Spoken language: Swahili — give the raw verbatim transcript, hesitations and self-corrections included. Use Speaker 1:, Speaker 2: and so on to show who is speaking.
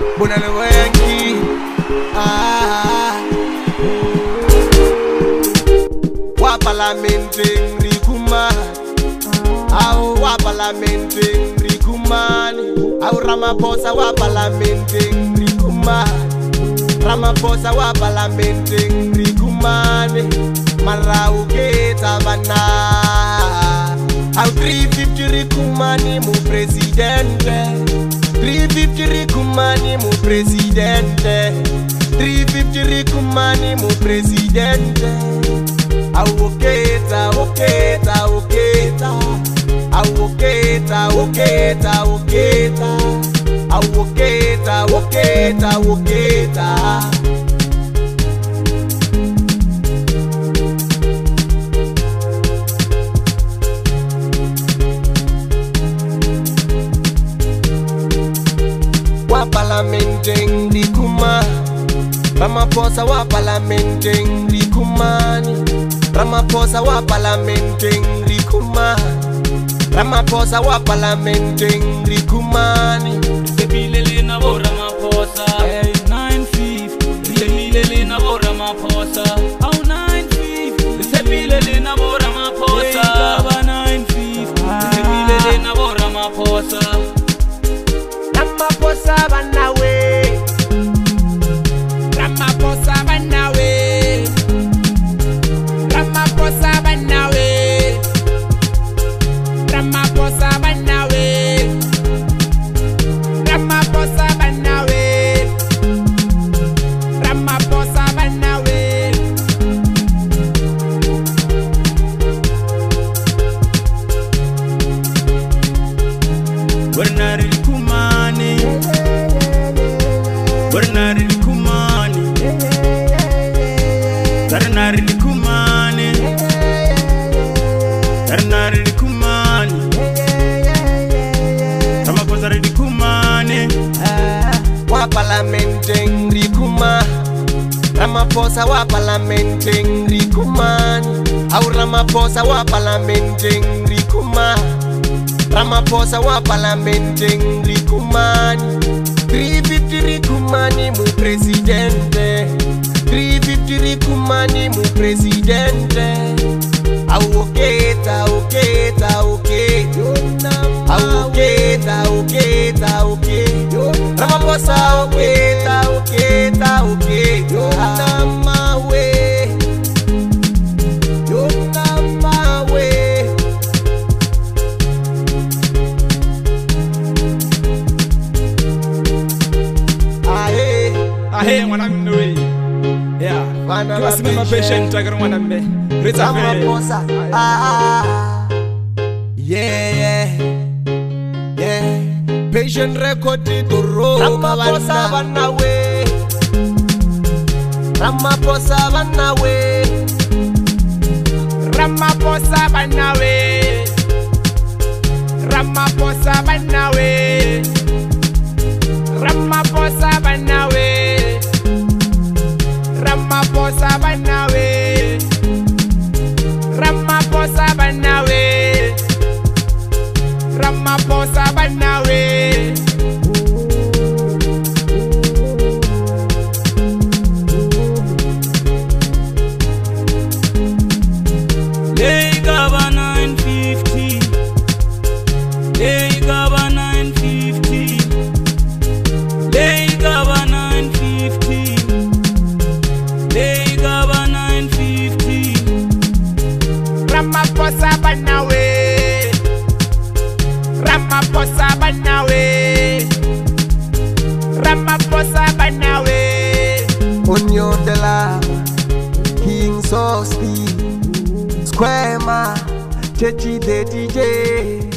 Speaker 1: Bonale Wenki. Ah. Wa parlamenting Rikuma. Au wa parlamenting Rikumani. Au Ramaphosa wa parlamenting Rikuma. Ramaphosa wa parlamenting Rikumani. Marau keta bana. Au three fifty Rikumani mu presidente. three fifty Rikumani mu presidente. three fifty Rikumani mu presidente. Au oketa, oketa, oketa. Au oketa, oketa, oketa. Au oketa, oketa, oketa. Wa parlamenting Rikuma. Ramaphosa wa parlamenting Rikumani. Ramaphosa wa parlamenting Rikuma. Ramaphosa wa parlamenting Rikumani.
Speaker 2: Sebile na bo Ramaphosa nine fifty. Sebile na bo Ramaphosa au nine fifty. Sebile na bo Ramaphosa nine fifty. Sebile na bo Ramaphosa.
Speaker 1: Ramaphosa banawe.
Speaker 3: Ramaphosa banawe. Ramaphosa banawe. Ramaphosa banawe. Ramaphosa banawe. Ramaphosa banawe.
Speaker 2: Bernard Rikumani. Bernard Rikumani. Bernard Rikumani. Bernard Rikumani. Ramaphosa Rikumani.
Speaker 1: Wa parlamenting Rikuma. Ramaphosa wa parlamenting Rikumani. Au Ramaphosa wa parlamenting Rikuma. Ramaphosa wa parlamenting Rikumani. three fifty Rikumani mu presidente. three fifty Rikumani mu presidente. Au oketa, oketa, oketa. Au oketa, oketa, oketa. Ramaphosa oketa, oketa, oketa. Namawe. Yo namawe. Ahe.
Speaker 3: Ahe mwanamme. Yeah.
Speaker 1: Bana
Speaker 3: Kiwa simama patient agar mwanamme. Rita fe.
Speaker 1: Ramaphosa. Ah. Yeah, yeah. Yeah. Patient record to roll. Ramaphosa banawe. Ramaphosa banawe.
Speaker 3: Ramaphosa banawe. Ramaphosa banawe. Ramaphosa banawe. Ramaphosa banawe. Ramaphosa banawe. Ramaphosa banawe.
Speaker 2: Hey Gaba nine fifty. Hey Gaba nine fifty. Hey Gaba nine fifty. Hey Gaba nine fifty.
Speaker 3: Ramaphosa banawe. Ramaphosa banawe. Ramaphosa banawe.
Speaker 1: Onyo de la King Sospi Square Ma Chechi de D J